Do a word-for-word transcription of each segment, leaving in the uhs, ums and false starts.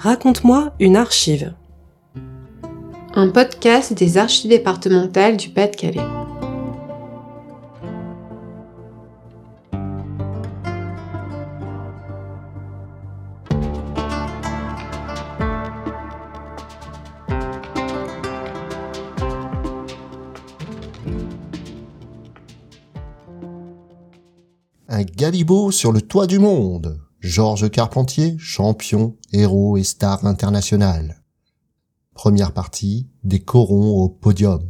Raconte-moi une archive. Un podcast des archives départementales du Pas-de-Calais. Un galibot sur le toit du monde. Georges Carpentier, champion, héros et star international. Première partie, des corons au podium.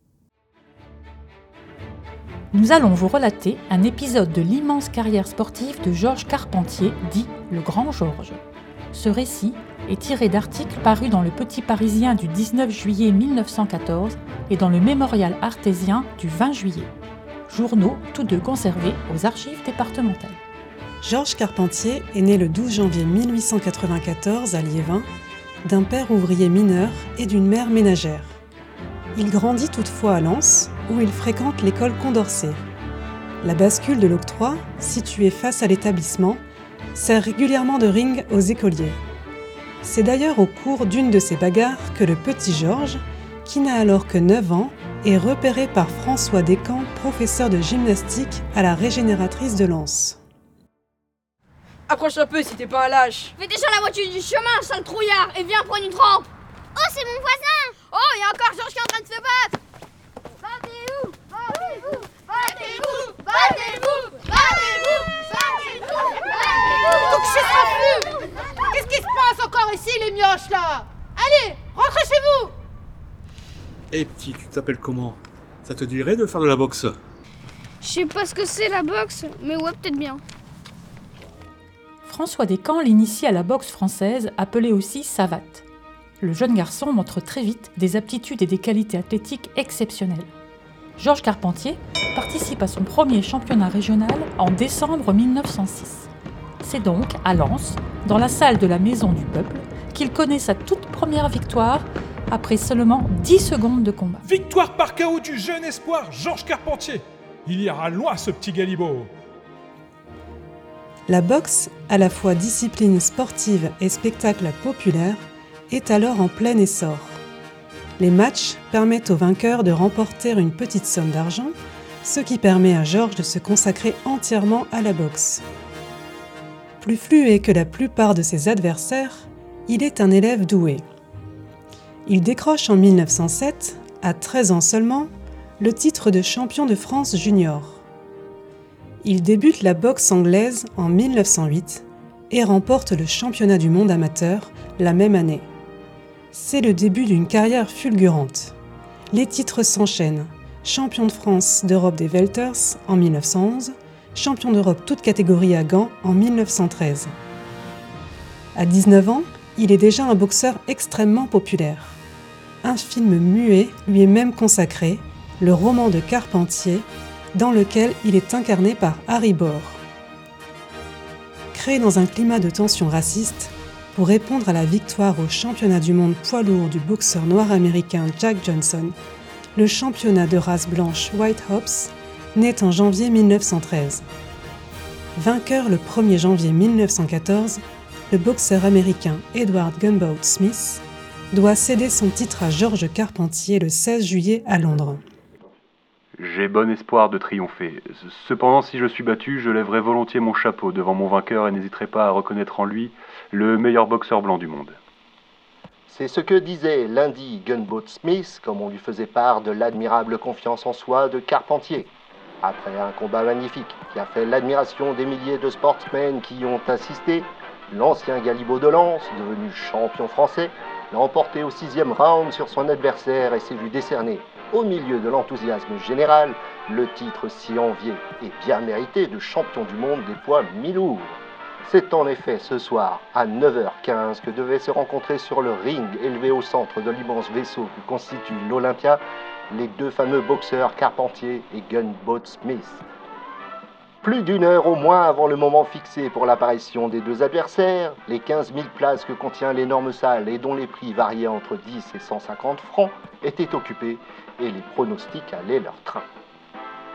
Nous allons vous relater un épisode de l'immense carrière sportive de Georges Carpentier, dit le Grand Georges. Ce récit est tiré d'articles parus dans le Petit Parisien du dix-neuf juillet mille neuf cent quatorze et dans le Mémorial artésien du vingt juillet. Journaux tous deux conservés aux archives départementales. Georges Carpentier est né le douze janvier mille huit cent quatre-vingt-quatorze à Liévin, d'un père ouvrier mineur et d'une mère ménagère. Il grandit toutefois à Lens, où il fréquente l'école Condorcet. La bascule de l'octroi, située face à l'établissement, sert régulièrement de ring aux écoliers. C'est d'ailleurs au cours d'une de ces bagarres que le petit Georges, qui n'a alors que neuf ans, est repéré par François Descamps, professeur de gymnastique à la Régénératrice de Lens. Approche un peu si t'es pas un lâche. Fais déjà la moitié du chemin, sale trouillard, et viens prendre une trempe. Oh, c'est mon voisin. Oh, il y a encore Georges qui est en train de se battre. Battez-vous, battez-vous, battez-vous, battez-vous, battez-vous, battez-vous, battez-vous. Donc c'est ça plus. Qu'est-ce qui se passe encore ici, les mioches, là? Allez, rentrez chez vous. Eh hey, petit, tu t'appelles comment? Ça te dirait de faire de la boxe? Je sais pas ce que c'est la boxe, mais ouais, peut-être bien. François Descamps l'initie à la boxe française, appelée aussi savate. Le jeune garçon montre très vite des aptitudes et des qualités athlétiques exceptionnelles. Georges Carpentier participe à son premier championnat régional en décembre mille neuf cent six. C'est donc à Lens, dans la salle de la Maison du Peuple, qu'il connaît sa toute première victoire après seulement dix secondes de combat. Victoire par K O du jeune espoir Georges Carpentier. Il ira loin ce petit galibot. La boxe, à la fois discipline sportive et spectacle populaire, est alors en plein essor. Les matchs permettent aux vainqueurs de remporter une petite somme d'argent, ce qui permet à Georges de se consacrer entièrement à la boxe. Plus fluet que la plupart de ses adversaires, il est un élève doué. Il décroche en mille neuf cent sept, à treize ans seulement, le titre de champion de France junior. Il débute la boxe anglaise en mille neuf cent huit et remporte le championnat du monde amateur la même année. C'est le début d'une carrière fulgurante. Les titres s'enchaînent. Champion de France d'Europe des welters en mille neuf cent onze, champion d'Europe toute catégorie à gants en mille neuf cent treize. À dix-neuf ans, il est déjà un boxeur extrêmement populaire. Un film muet lui est même consacré, le roman de Carpentier, dans lequel il est incarné par Harry Bohr. Créé dans un climat de tension raciste, pour répondre à la victoire au championnat du monde poids lourd du boxeur noir américain Jack Johnson, le championnat de race blanche White Hops naît en janvier mille neuf cent treize. Vainqueur le premier janvier mille neuf cent quatorze, le boxeur américain Edward Gunboat Smith doit céder son titre à Georges Carpentier le seize juillet à Londres. J'ai bon espoir de triompher. Cependant, si je suis battu, je lèverai volontiers mon chapeau devant mon vainqueur et n'hésiterai pas à reconnaître en lui le meilleur boxeur blanc du monde. C'est ce que disait lundi Gunboat Smith, comme on lui faisait part de l'admirable confiance en soi de Carpentier. Après un combat magnifique qui a fait l'admiration des milliers de sportsmen qui y ont assisté, l'ancien galibot de Lens, devenu champion français, l'a emporté au sixième round sur son adversaire et s'est vu décerner, au milieu de l'enthousiasme général, le titre si envié et bien mérité de champion du monde des poids mi-lourds. C'est en effet ce soir, à neuf heures quinze, que devaient se rencontrer sur le ring élevé au centre de l'immense vaisseau que constitue l'Olympia, les deux fameux boxeurs Carpentier et Gunboat Smith. Plus d'une heure au moins avant le moment fixé pour l'apparition des deux adversaires, les quinze mille places que contient l'énorme salle et dont les prix variaient entre dix et cent cinquante francs étaient occupés et les pronostics allaient leur train.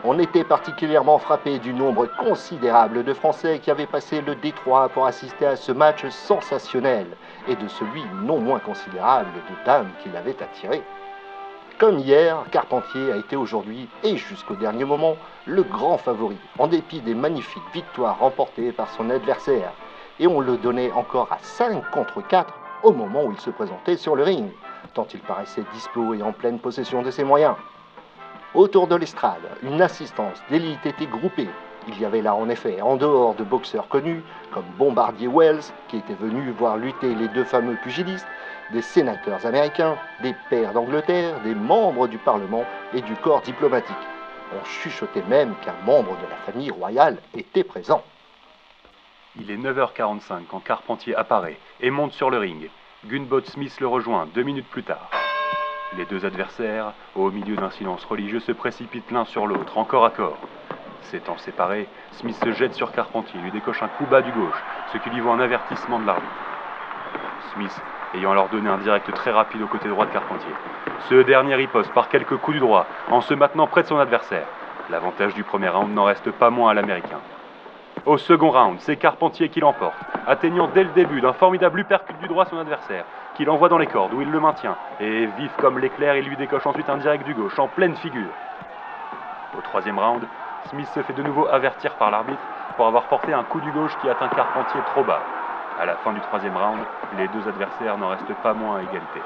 On était particulièrement frappé du nombre considérable de Français qui avaient passé le détroit pour assister à ce match sensationnel et de celui non moins considérable de dames qui l'avaient attiré. Comme hier, Carpentier a été aujourd'hui, et jusqu'au dernier moment, le grand favori, en dépit des magnifiques victoires remportées par son adversaire. Et on le donnait encore à cinq contre quatre au moment où il se présentait sur le ring, tant il paraissait dispo et en pleine possession de ses moyens. Autour de l'estrade, une assistance d'élite était groupée. Il y avait là en effet, en dehors de boxeurs connus, comme Bombardier Wells, qui était venu voir lutter les deux fameux pugilistes, des sénateurs américains, des pairs d'Angleterre, des membres du Parlement et du corps diplomatique. On chuchotait même qu'un membre de la famille royale était présent. Il est neuf heures quarante-cinq quand Carpentier apparaît et monte sur le ring. Gunboat Smith le rejoint deux minutes plus tard. Les deux adversaires, au milieu d'un silence religieux, se précipitent l'un sur l'autre, en corps à corps. S'étant séparés, Smith se jette sur Carpentier, lui décoche un coup bas du gauche, ce qui lui vaut un avertissement de l'arbitre. Smith ayant alors donné un direct très rapide au côté droit de Carpentier. Ce dernier riposte par quelques coups du droit, en se maintenant près de son adversaire. L'avantage du premier round n'en reste pas moins à l'américain. Au second round, c'est Carpentier qui l'emporte, atteignant dès le début d'un formidable uppercut du droit son adversaire, qui l'envoie dans les cordes où il le maintient, et vif comme l'éclair, il lui décoche ensuite un direct du gauche en pleine figure. Au troisième round, Smith se fait de nouveau avertir par l'arbitre pour avoir porté un coup du gauche qui atteint Carpentier trop bas. À la fin du troisième round, les deux adversaires n'en restent pas moins à égalité.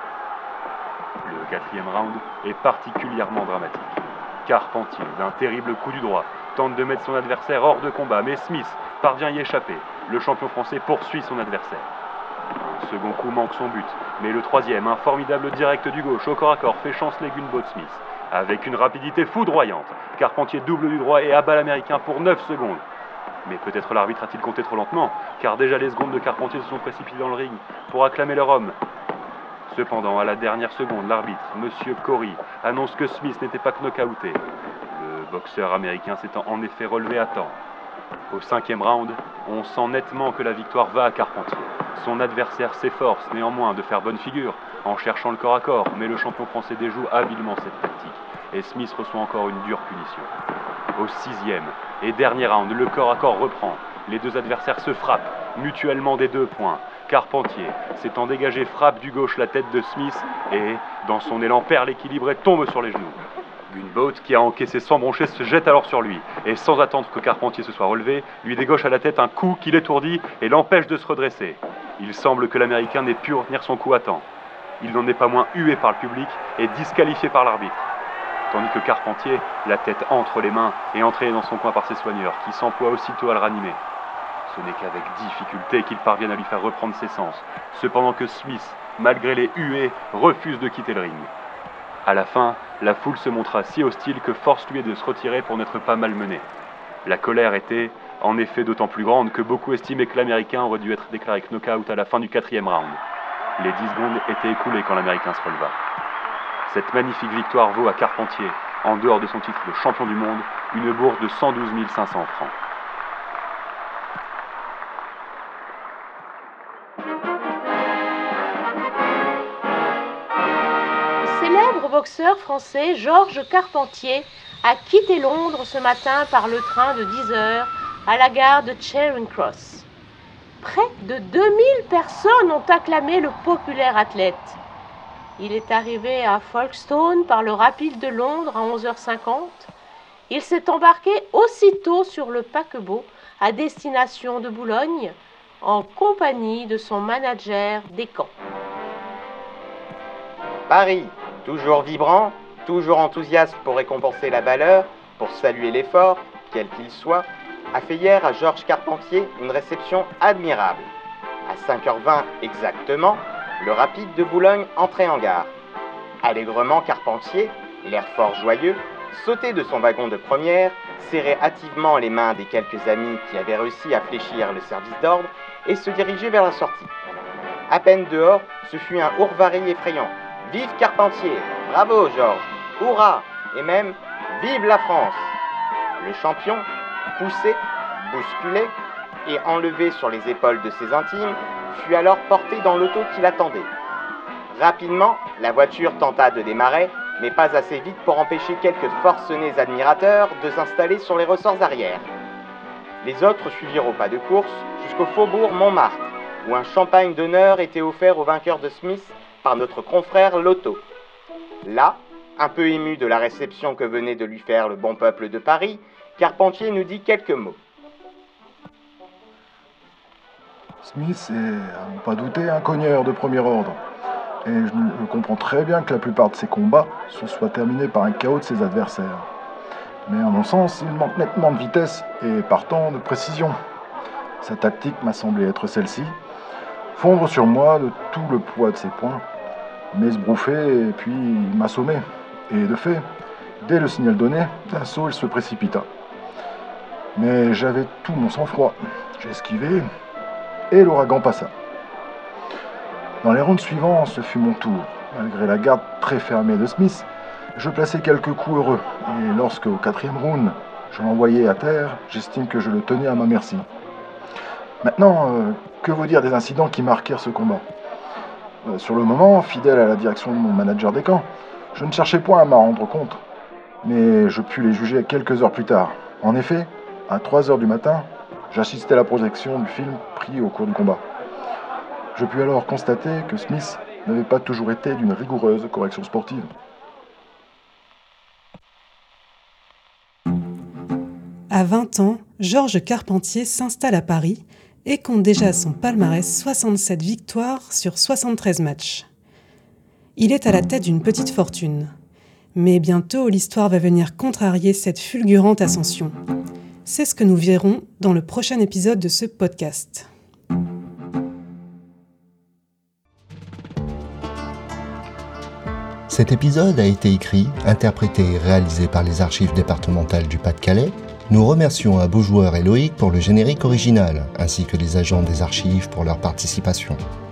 Le quatrième round est particulièrement dramatique. Carpentier, d'un terrible coup du droit, tente de mettre son adversaire hors de combat, mais Smith parvient à y échapper. Le champion français poursuit son adversaire. Un second coup manque son but, mais le troisième, un formidable direct du gauche au corps à corps, fait chanceler Gunboat Smith. Avec une rapidité foudroyante, Carpentier double du droit et abat l'américain pour neuf secondes. Mais peut-être l'arbitre a-t-il compté trop lentement, car déjà les secondes de Carpentier se sont précipitées dans le ring pour acclamer leur homme. Cependant, à la dernière seconde, l'arbitre, Monsieur Corey, annonce que Smith n'était pas knockouté. Le boxeur américain s'étant en effet relevé à temps. Au cinquième round, on sent nettement que la victoire va à Carpentier. Son adversaire s'efforce néanmoins de faire bonne figure en cherchant le corps à corps, mais le champion français déjoue habilement cette tactique et Smith reçoit encore une dure punition. Au sixième et dernier round, le corps à corps reprend. Les deux adversaires se frappent, mutuellement des deux poings. Carpentier, s'étant dégagé, frappe du gauche la tête de Smith et, dans son élan, perd l'équilibre et tombe sur les genoux. Gunboat, qui a encaissé sans broncher, se jette alors sur lui et, sans attendre que Carpentier se soit relevé, lui dégauche à la tête un coup qui l'étourdit et l'empêche de se redresser. Il semble que l'Américain n'ait pu retenir son coup à temps. Il n'en est pas moins hué par le public et disqualifié par l'arbitre. Tandis que Carpentier, la tête entre les mains, est entraîné dans son coin par ses soigneurs, qui s'emploient aussitôt à le ranimer. Ce n'est qu'avec difficulté qu'ils parviennent à lui faire reprendre ses sens, cependant que Smith, malgré les huées, refuse de quitter le ring. À la fin, la foule se montra si hostile que force lui est de se retirer pour n'être pas malmené. La colère était, en effet, d'autant plus grande que beaucoup estimaient que l'Américain aurait dû être déclaré knockout à la fin du quatrième round. Les dix secondes étaient écoulées quand l'Américain se releva. Cette magnifique victoire vaut à Carpentier, en dehors de son titre de champion du monde, une bourse de cent douze mille cinq cents francs. Le célèbre boxeur français Georges Carpentier a quitté Londres ce matin par le train de dix heures à la gare de Charing Cross. Près de deux mille personnes ont acclamé le populaire athlète. Il est arrivé à Folkestone par le rapide de Londres à onze heures cinquante. Il s'est embarqué aussitôt sur le paquebot à destination de Boulogne en compagnie de son manager des camps. Paris, toujours vibrant, toujours enthousiaste pour récompenser la valeur, pour saluer l'effort, quel qu'il soit, a fait hier à Georges Carpentier une réception admirable. À cinq heures vingt exactement, le rapide de Boulogne entrait en gare. Allègrement, Carpentier, l'air fort joyeux, sautait de son wagon de première, serrait hâtivement les mains des quelques amis qui avaient réussi à fléchir le service d'ordre et se dirigeait vers la sortie. À peine dehors, ce fut un hourvari effrayant. « Vive Carpentier ! Bravo Georges ! Hurrah ! Et même « Vive la France !» Le champion, poussé, bousculé et enlevé sur les épaules de ses intimes, fut alors porté dans l'auto qui l'attendait. Rapidement, la voiture tenta de démarrer, mais pas assez vite pour empêcher quelques forcenés admirateurs de s'installer sur les ressorts arrière. Les autres suivirent au pas de course jusqu'au faubourg Montmartre, où un champagne d'honneur était offert au vainqueur de Smith par notre confrère Lotto. Là, un peu ému de la réception que venait de lui faire le bon peuple de Paris, Carpentier nous dit quelques mots. Smith est, à n'en pas douter, un cogneur de premier ordre. Et je, je comprends très bien que la plupart de ses combats se soient terminés par un K O de ses adversaires. Mais à mon sens, il manque nettement de vitesse et partant de précision. Sa tactique m'a semblé être celle-ci. Fondre sur moi de tout le poids de ses poings, m'esbrouffer et puis m'assommer. Et de fait, dès le signal donné, d'un saut, il se précipita. Mais j'avais tout mon sang-froid. J'ai esquivé et l'ouragan passa. Dans les rounds suivants, ce fut mon tour. Malgré la garde très fermée de Smith, je plaçai quelques coups heureux. Et lorsque, au quatrième round, je l'envoyai à terre, j'estime que je le tenais à ma merci. Maintenant, euh, que vous dire des incidents qui marquèrent ce combat ? euh, Sur le moment, fidèle à la direction de mon manager des camps, je ne cherchais point à m'en rendre compte. Mais je pus les juger quelques heures plus tard. En effet, à trois heures du matin, j'assistais à la projection du film pris au cours du combat. Je pus alors constater que Smith n'avait pas toujours été d'une rigoureuse correction sportive. À vingt ans, Georges Carpentier s'installe à Paris et compte déjà à son palmarès soixante-sept victoires sur soixante-treize matchs. Il est à la tête d'une petite fortune. Mais bientôt, l'histoire va venir contrarier cette fulgurante ascension. C'est ce que nous verrons dans le prochain épisode de ce podcast. Cet épisode a été écrit, interprété et réalisé par les archives départementales du Pas-de-Calais. Nous remercions à Beaujoueur et Loïc pour le générique original, ainsi que les agents des archives pour leur participation.